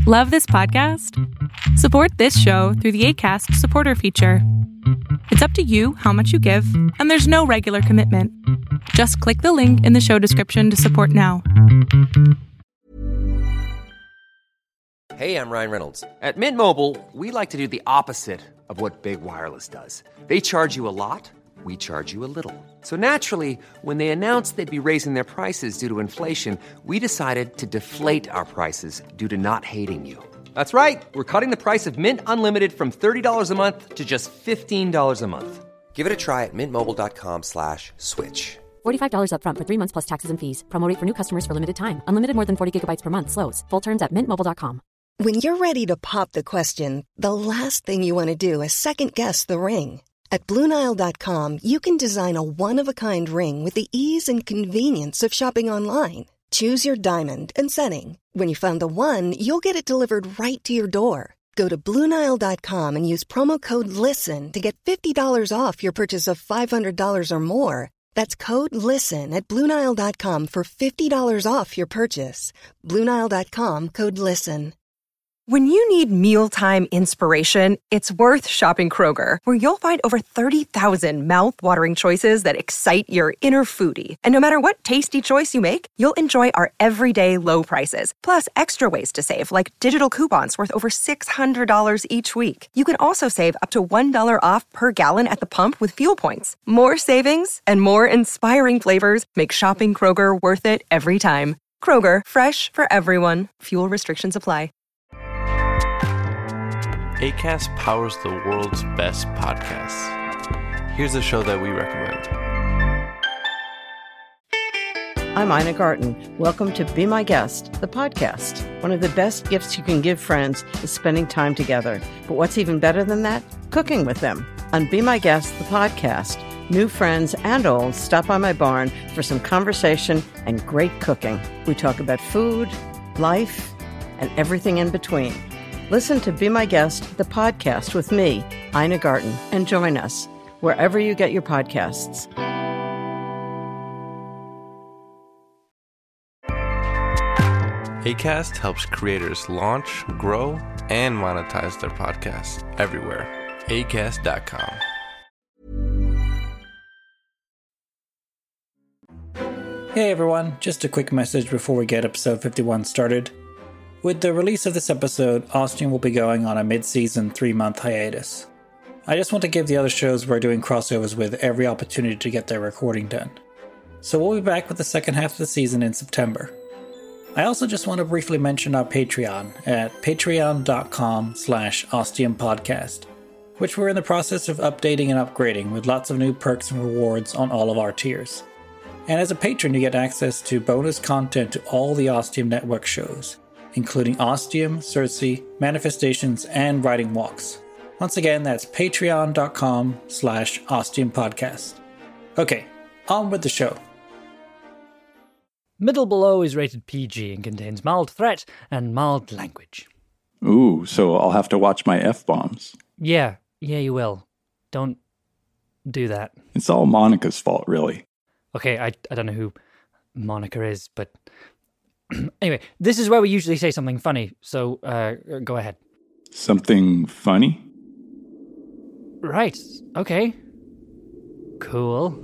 Love this podcast? Support this show through the Acast supporter feature. It's up to you how much you give, and there's no regular commitment. Just click the link in the show description to support now. Hey, I'm Ryan Reynolds. At Mint Mobile, we like to do the opposite of what Big Wireless does. They charge you a lot, we charge you a little. So naturally, when they announced they'd be raising their prices due to inflation, we decided to deflate our prices due to not hating you. That's right. We're cutting the price of Mint Unlimited from $30 a month to just $15 a month. Give it a try at mintmobile.com/switch. $45 up front for 3 months plus taxes and fees. Promo rate for new customers for limited time. Unlimited more than 40 gigabytes per month. Slows full terms at mintmobile.com. When you're ready to pop the question, the last thing you want to do is second-guess the ring. At BlueNile.com, you can design a one-of-a-kind ring with the ease and convenience of shopping online. Choose your diamond and setting. When you find the one, you'll get it delivered right to your door. Go to BlueNile.com and use promo code LISTEN to get $50 off your purchase of $500 or more. That's code LISTEN at BlueNile.com for $50 off your purchase. BlueNile.com, code LISTEN. When you need mealtime inspiration, it's worth shopping Kroger, where you'll find over 30,000 mouth-watering choices that excite your inner foodie. And no matter what tasty choice you make, you'll enjoy our everyday low prices, plus extra ways to save, like digital coupons worth over $600 each week. You can also save up to $1 off per gallon at the pump with fuel points. More savings and more inspiring flavors make shopping Kroger worth it every time. Kroger, fresh for everyone. Fuel restrictions apply. Acast powers the world's best podcasts. Here's a show that we recommend. I'm Ina Garten. Welcome to Be My Guest, the podcast. One of the best gifts you can give friends is spending time together. But what's even better than that? Cooking with them. On Be My Guest, the podcast, new friends and old stop by my barn for some conversation and great cooking. We talk about food, life, and everything in between. Listen to Be My Guest, the podcast with me, Ina Garten, and join us wherever you get your podcasts. Acast helps creators launch, grow, and monetize their podcasts everywhere. Acast.com. Hey everyone, just a quick message before we get episode 51 started. With the release of this episode, Ostium will be going on a mid-season 3-month hiatus. I just want to give the other shows we're doing crossovers with every opportunity to get their recording done. So we'll be back with the second half of the season in September. I also just want to briefly mention our Patreon at patreon.com/ostiumpodcast, which we're in the process of updating and upgrading with lots of new perks and rewards on all of our tiers. And as a patron, you get access to bonus content to all the Ostium Network shows, including Ostium, Circe, Manifestations, and Writing Walks. Once again, that's patreon.com/ostiumpodcast. Okay, on with the show. Middle Below is rated PG and contains mild threat and mild language. Ooh, so I'll have to watch my F-bombs. Yeah, you will. Don't do that. It's all Monica's fault, really. Okay, I don't know who Monica is, but... Anyway, this is where we usually say something funny, so go ahead. Something funny? Right, okay. Cool.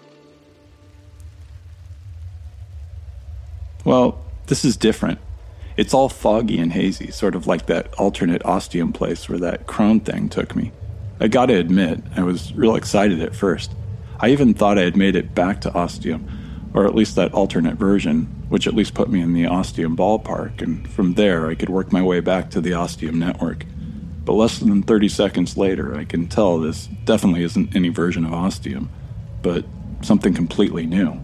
Well, this is different. It's all foggy and hazy, sort of like that alternate ostium place where that crone thing took me. I gotta admit, I was real excited at first. I even thought I had made it back to ostium, or at least that alternate version, which at least put me in the ostium ballpark, and from there I could work my way back to the ostium network. But less than 30 seconds later, I can tell this definitely isn't any version of ostium, but something completely new.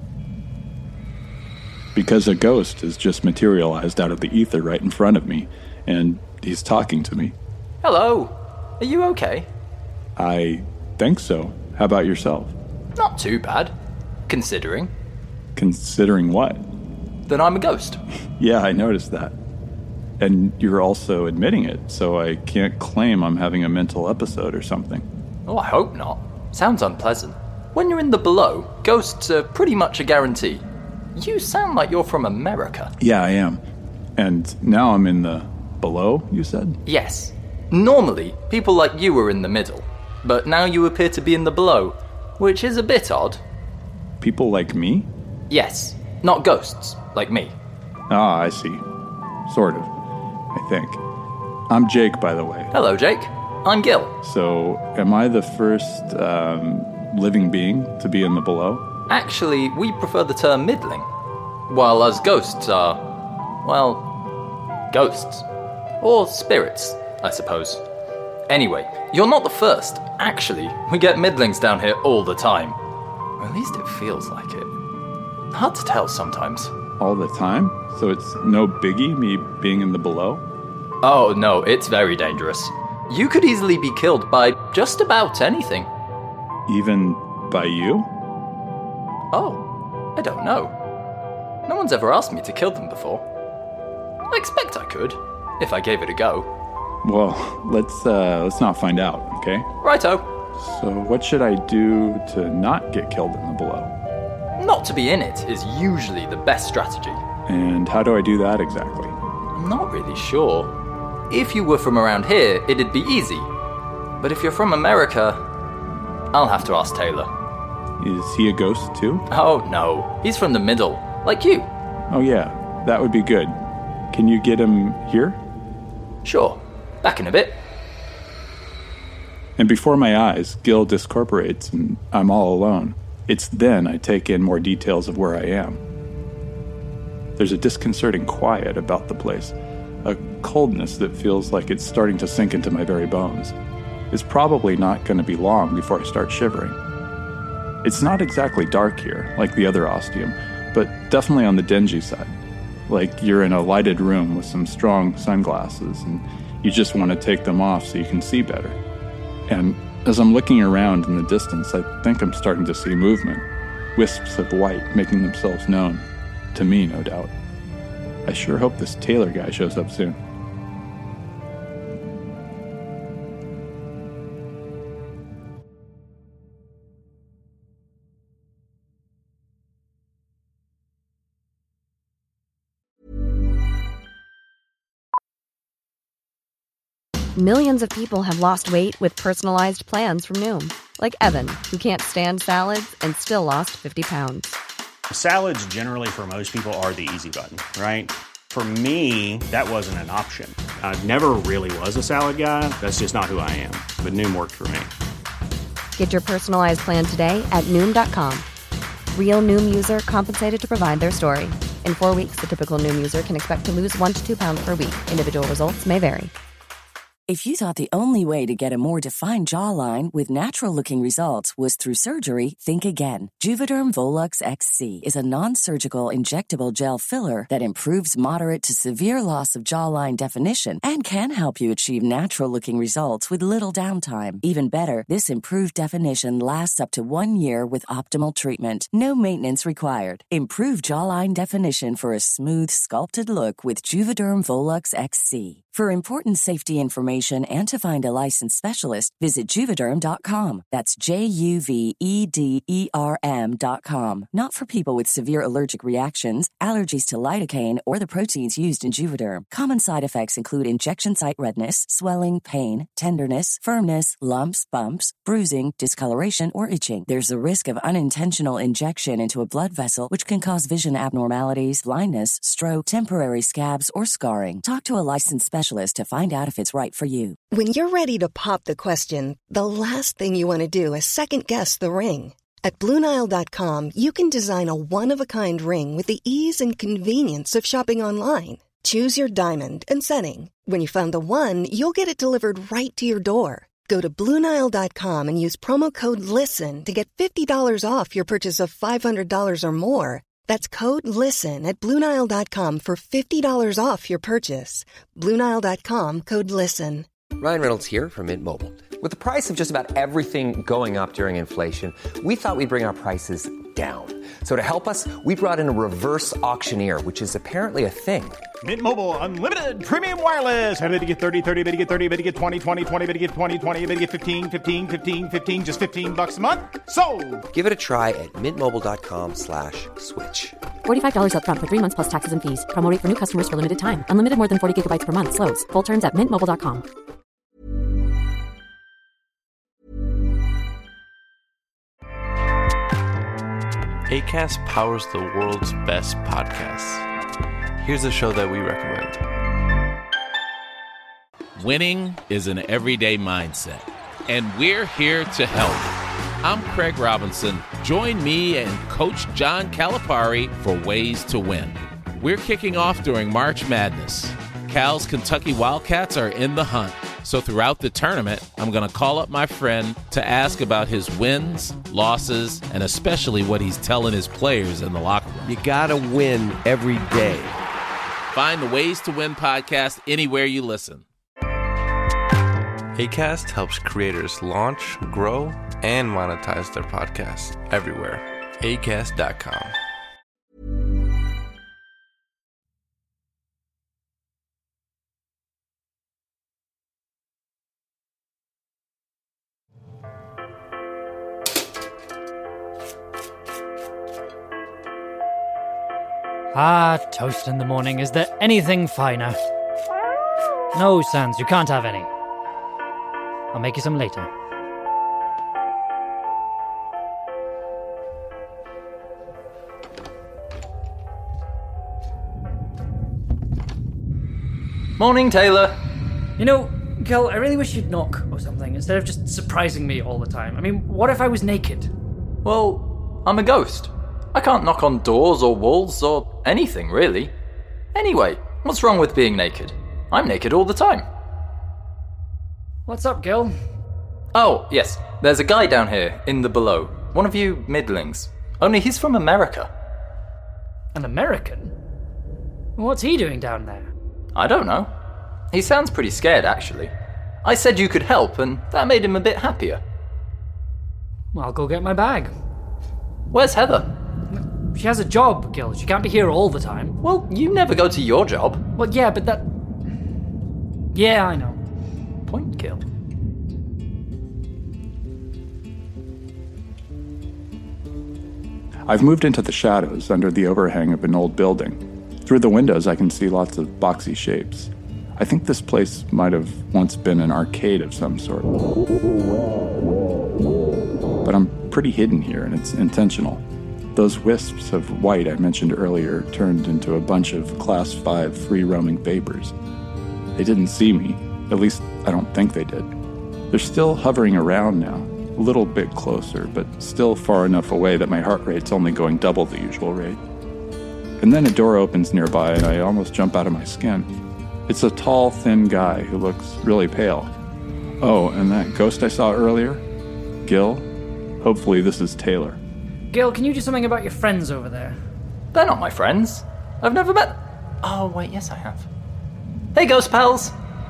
Because a ghost has just materialized out of the ether right in front of me, and he's talking to me. Hello. Are you okay? I think so. How about yourself? Not too bad. Considering. Considering what? That I'm a ghost. Yeah, I noticed that. And you're also admitting it, so I can't claim I'm having a mental episode or something. Oh, I hope not. Sounds unpleasant. When you're in the below, ghosts are pretty much a guarantee. You sound like you're from America. Yeah, I am. And now I'm in the below, you said? Yes. Normally, people like you are in the middle, but now you appear to be in the below, which is a bit odd. People like me? Yes. Not ghosts, like me. Ah, I see. Sort of, I think. I'm Jake, by the way. Hello, Jake. I'm Gil. So, am I the first, living being to be in the below? Actually, we prefer the term middling, while us ghosts are, well, ghosts. Or spirits, I suppose. Anyway, you're not the first. Actually, we get middlings down here all the time. Or at least it feels like it. Hard to tell sometimes. All the time? So it's no biggie, me being in the below? Oh no, it's very dangerous. You could easily be killed by just about anything. Even by you? Oh, I don't know. No one's ever asked me to kill them before. I expect I could, if I gave it a go. Well, let's not find out, okay? Righto. So what should I do to not get killed in the below? Not to be in it is usually the best strategy. And how do I do that exactly? I'm not really sure. If you were from around here, it'd be easy. But if you're from America, I'll have to ask Taylor. Is he a ghost too? Oh no, he's from the middle, like you. Oh yeah, that would be good. Can you get him here? Sure. Back in a bit. And before my eyes, Gil discorporates and I'm all alone. It's then I take in more details of where I am. There's a disconcerting quiet about the place, a coldness that feels like it's starting to sink into my very bones. It's probably not going to be long before I start shivering. It's not exactly dark here, like the other ostium, but definitely on the dingy side. Like you're in a lighted room with some strong sunglasses, and you just want to take them off so you can see better. And as I'm looking around in the distance, I think I'm starting to see movement. Wisps of white making themselves known. To me, no doubt. I sure hope this Taylor guy shows up soon. Millions of people have lost weight with personalized plans from Noom. Like Evan, who can't stand salads and still lost 50 pounds. Salads generally for most people are the easy button, right? For me, that wasn't an option. I never really was a salad guy. That's just not who I am. But Noom worked for me. Get your personalized plan today at Noom.com. Real Noom user compensated to provide their story. In 4 weeks, the typical Noom user can expect to lose 1 to 2 pounds per week. Individual results may vary. If you thought the only way to get a more defined jawline with natural-looking results was through surgery, think again. Juvederm Volux XC is a non-surgical injectable gel filler that improves moderate to severe loss of jawline definition and can help you achieve natural-looking results with little downtime. Even better, this improved definition lasts up to 1 year with optimal treatment. No maintenance required. Improve jawline definition for a smooth, sculpted look with Juvederm Volux XC. For important safety information, information and to find a licensed specialist, visit Juvederm.com. That's JUVEDERM.com. Not for people with severe allergic reactions, allergies to lidocaine, or the proteins used in Juvederm. Common side effects include injection site redness, swelling, pain, tenderness, firmness, lumps, bumps, bruising, discoloration, or itching. There's a risk of unintentional injection into a blood vessel, which can cause vision abnormalities, blindness, stroke, temporary scabs, or scarring. Talk to a licensed specialist to find out if it's right for you. When you're ready to pop the question, the last thing you want to do is second-guess the ring. At BlueNile.com, you can design a one-of-a-kind ring with the ease and convenience of shopping online. Choose your diamond and setting. When you find the one, you'll get it delivered right to your door. Go to BlueNile.com and use promo code LISTEN to get $50 off your purchase of $500 or more. That's code LISTEN at BlueNile.com for $50 off your purchase. BlueNile.com, code LISTEN. Ryan Reynolds here from Mint Mobile. With the price of just about everything going up during inflation, we thought we'd bring our prices down. So to help us, we brought in a reverse auctioneer, which is apparently a thing. Mint Mobile Unlimited Premium Wireless. How to get 30, 30, bit to get 30, bit to get 20, 20, 20, bit to get 20, 20, bit to get 15, 15, 15, 15, just $15 a month? Sold! Give it a try at mintmobile.com/switch. $45 up front for 3 months plus taxes and fees. Promo rate for new customers for limited time. Unlimited more than 40 gigabytes per month. Slows full terms at mintmobile.com. Acast powers the world's best podcasts. Here's a show that we recommend. Winning is an everyday mindset, and we're here to help. I'm Craig Robinson. Join me and Coach John Calipari for Ways to Win. We're kicking off during March Madness. Cal's Kentucky Wildcats are in the hunt. So throughout the tournament, I'm going to call up my friend to ask about his wins, losses, and especially what he's telling his players in the locker room. You got to win every day. Find the Ways to Win podcast anywhere you listen. Acast helps creators launch, grow, and monetize their podcasts everywhere. Acast.com. Ah, toast in the morning. Is there anything finer? No, Sans, you can't have any. I'll make you some later. Morning, Taylor. You know, Gil, I really wish you'd knock or something instead of just surprising me all the time. I mean, what if I was naked? Well, I'm a ghost. I can't knock on doors or walls or anything, really. Anyway, what's wrong with being naked? I'm naked all the time. What's up, Gil? Oh, yes. There's a guy down here, in the below. One of you middlings. Only he's from America. An American? What's he doing down there? I don't know. He sounds pretty scared, actually. I said you could help, and that made him a bit happier. Well, I'll go get my bag. Where's Heather? She has a job, Gil. She can't be here all the time. Well, you never go to your job. Well, yeah, but that... Yeah, I know. Point, Gil. I've moved into the shadows under the overhang of an old building. Through the windows, I can see lots of boxy shapes. I think this place might have once been an arcade of some sort. But I'm pretty hidden here, and it's intentional. Those wisps of white I mentioned earlier turned into a bunch of Class 5 free-roaming vapors. They didn't see me. At least, I don't think they did. They're still hovering around now, a little bit closer, but still far enough away that my heart rate's only going double the usual rate. And then a door opens nearby, and I almost jump out of my skin. It's a tall, thin guy who looks really pale. Oh, and that ghost I saw earlier? Gil? Hopefully this is Taylor. Gil, can you do something about your friends over there? They're not my friends. I've never met... Oh, wait, yes I have. Hey, ghost pals!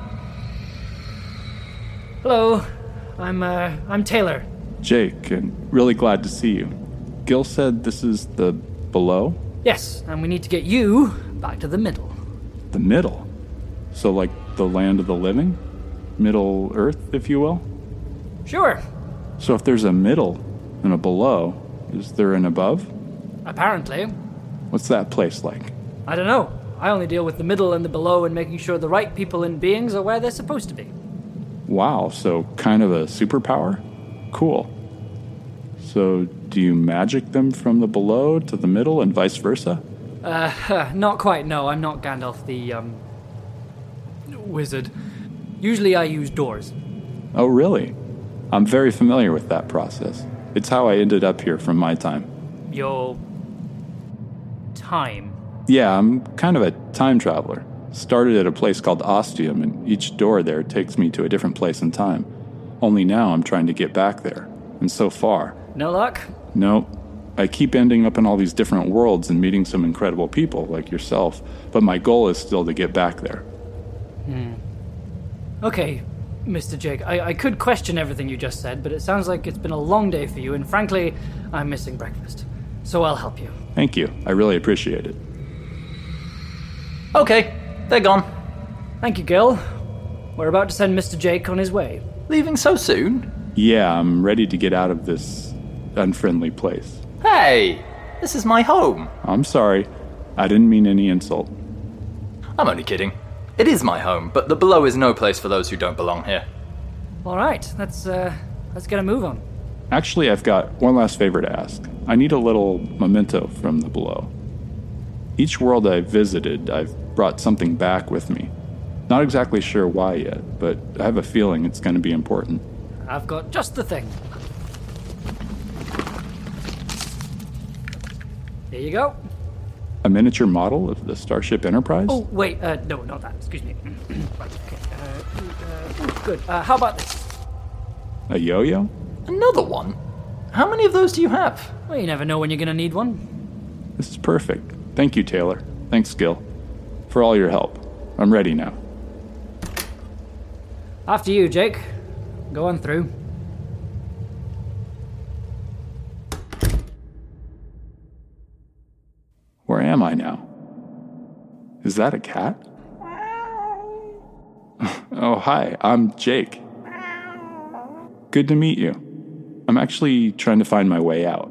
Hello, I'm Taylor. Jake, and really glad to see you. Gil said this is the below? Yes, and we need to get you back to the middle. The middle? So like the land of the living? Middle Earth, if you will? Sure. So if there's a middle and a below, is there an above? Apparently. What's that place like? I don't know. I only deal with the middle and the below and making sure the right people and beings are where they're supposed to be. Wow, so kind of a superpower? Cool. So do you magic them from the below to the middle and vice versa? Not quite, no. I'm not Gandalf the, wizard. Usually I use doors. Oh, really? I'm very familiar with that process. It's how I ended up here from my time. Your... time? Yeah, I'm kind of a time traveler. Started at a place called Ostium, and each door there takes me to a different place in time. Only now I'm trying to get back there. And so far... No luck? Nope. I keep ending up in all these different worlds and meeting some incredible people, like yourself, but my goal is still to get back there. Okay, Mr. Jake, I could question everything you just said, but it sounds like it's been a long day for you, and frankly, I'm missing breakfast. So I'll help you. Thank you. I really appreciate it. Okay, they're gone. Thank you, Gil. We're about to send Mr. Jake on his way. Leaving so soon? Yeah, I'm ready to get out of this unfriendly place. Hey, this is my home. I'm sorry. I didn't mean any insult. I'm only kidding. It is my home, but the below is no place for those who don't belong here. All right, let's get a move on. Actually, I've got one last favor to ask. I need a little memento from the below. Each world I've visited, I've brought something back with me. Not exactly sure why yet, but I have a feeling it's going to be important. I've got just the thing. Here you go. A miniature model of the Starship Enterprise? Oh, wait, no, not that, excuse me. Right, okay, good. How about this? A yo-yo? Another one? How many of those do you have? Well, you never know when you're gonna need one. This is perfect. Thank you, Taylor. Thanks, Gil. For all your help. I'm ready now. After you, Jake. Go on through. Where am I now? Is that a cat? Oh, hi, I'm Jake. Good to meet you. I'm actually trying to find my way out.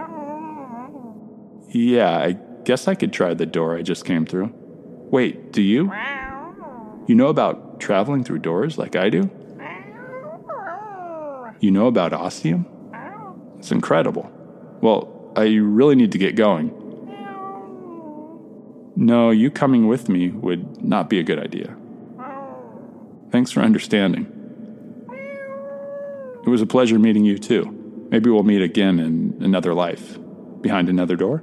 Yeah, I guess I could try the door I just came through. Wait, do you? You know about traveling through doors like I do? You know about Ostium? It's incredible. Well, I really need to get going. No, you coming with me would not be a good idea. Thanks for understanding. It was a pleasure meeting you too. Maybe we'll meet again in another life. Behind another door?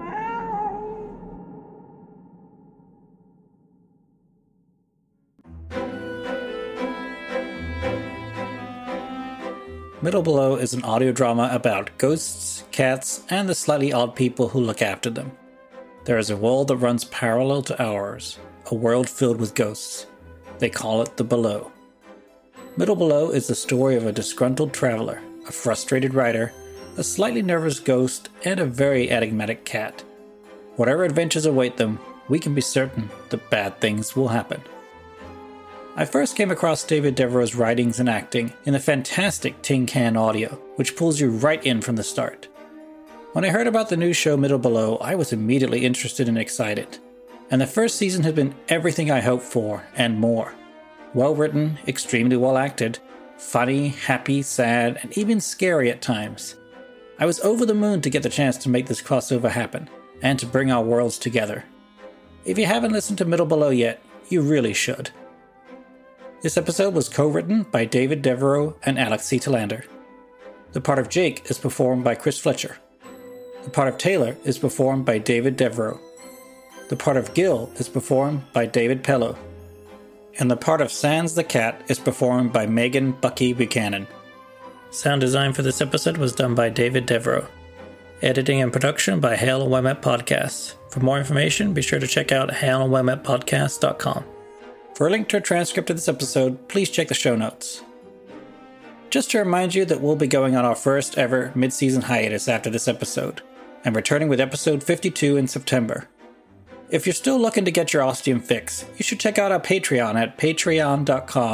Middle Below is an audio drama about ghosts, cats, and the slightly odd people who look after them. There is a world that runs parallel to ours, a world filled with ghosts. They call it the Below. Middle Below is the story of a disgruntled traveler, a frustrated writer, a slightly nervous ghost, and a very enigmatic cat. Whatever adventures await them, we can be certain that bad things will happen. I first came across David Devereaux's writings and acting in the fantastic Tin Can Audio, which pulls you right in from the start. When I heard about the new show Middle Below, I was immediately interested and excited. And the first season has been everything I hoped for, and more. Well written, extremely well acted, funny, happy, sad, and even scary at times. I was over the moon to get the chance to make this crossover happen, and to bring our worlds together. If you haven't listened to Middle Below yet, you really should. This episode was co-written by David Devereaux and Alex C. Talander. The part of Jake is performed by Chris Fletcher. The part of Taylor is performed by David Devereaux. The part of Gil is performed by David Pello. And the part of Sans the Cat is performed by Megan Bucky Buchanan. Sound design for this episode was done by David Devereaux. Editing and production by Hale and Wemette Podcasts. For more information, be sure to check out haleandwemettepodcast.com. For a link to a transcript of this episode, please check the show notes. Just to remind you that we'll be going on our first ever mid-season hiatus after this episode, and returning with episode 52 in September. If you're still looking to get your Ostium fix, you should check out our Patreon at patreon.com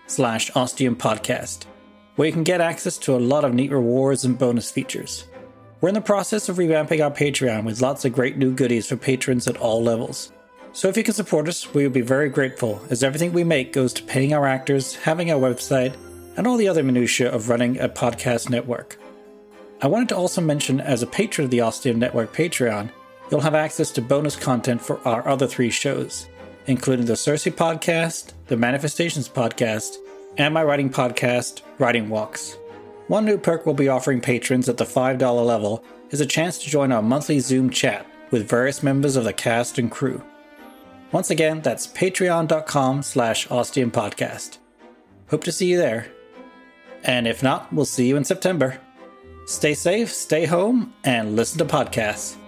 patreon.com/OstiumPodcast, where you can get access to a lot of neat rewards and bonus features. We're in the process of revamping our Patreon with lots of great new goodies for patrons at all levels. So if you can support us, we would be very grateful, as everything we make goes to paying our actors, having our website, and all the other minutiae of running a podcast network. I wanted to also mention, as a patron of the Ostium Network Patreon, you'll have access to bonus content for our other 3 shows, including the Cersei podcast, the Manifestations podcast, and my writing podcast, Writing Walks. One new perk we'll be offering patrons at the $5 level is a chance to join our monthly Zoom chat with various members of the cast and crew. Once again, that's patreon.com/OstiumPodcast. Hope to see you there. And if not, we'll see you in September. Stay safe, stay home, and listen to podcasts.